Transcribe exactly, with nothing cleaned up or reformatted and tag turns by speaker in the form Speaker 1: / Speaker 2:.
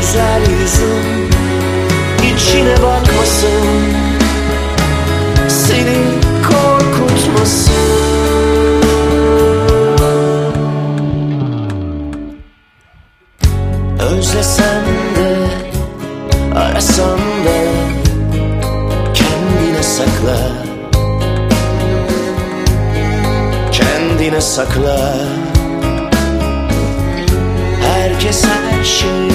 Speaker 1: güzel yüzün içine bakmasın, seni korkutmasın. Özlesem de, arasam da kendine sakla, kendine sakla. Herkes her şeyi